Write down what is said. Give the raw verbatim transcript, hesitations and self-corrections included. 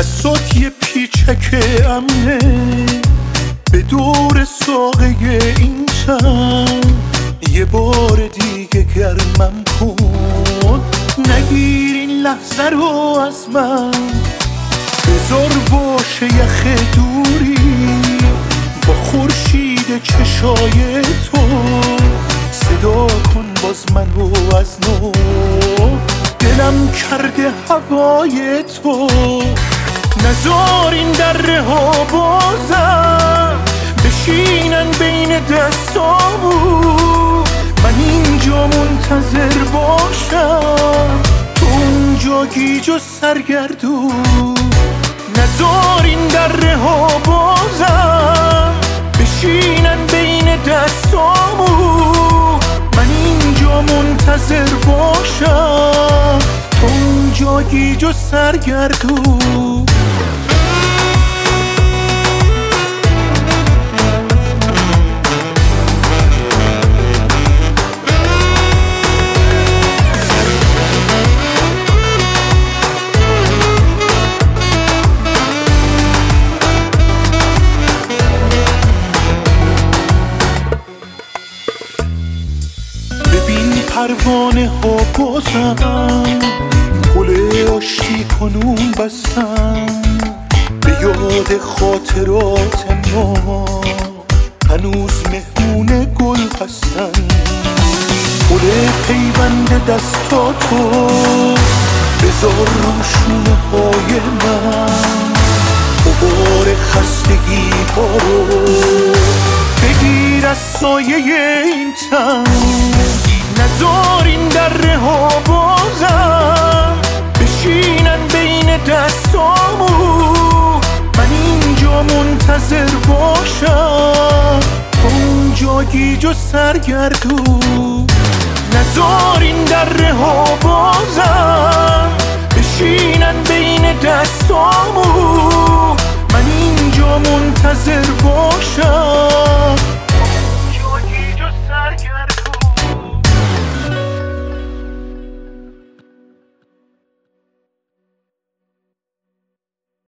دستات یه پیچک امنه به دور ساقه این چند، یه بار دیگه گرمم کن، نگیر این لحظه رو از من، بذار باشه یخ دوری با خورشید چشای تو، صدا کن باز منو از نو، دلم کرده هوای تو، نذار این دره ها بازم بشینن بین دستامون، من اینجا منتظر باشم تو اونجا گیج و سرگردون، نذار این دره ها بازم بشینن بین دستامون، من اینجا منتظر باشم تو اونجا گیج و سرگردون. پروانه ها بازم پل آشتی کنون بستن، به یاد خاطرات ما هنوز مهمون گل هستن، پل پیوند دستاتو بذار رو شونه های من، غبار خستگی ها رو بگیر از سایه این تن، نذار این دره ها بازم بشینن بین دستامون، من اینجا منتظر باشم اونجا گیج و سرگردون، نذار این دره ها بازم بشینن بین دستامون، من اینجا منتظر باشم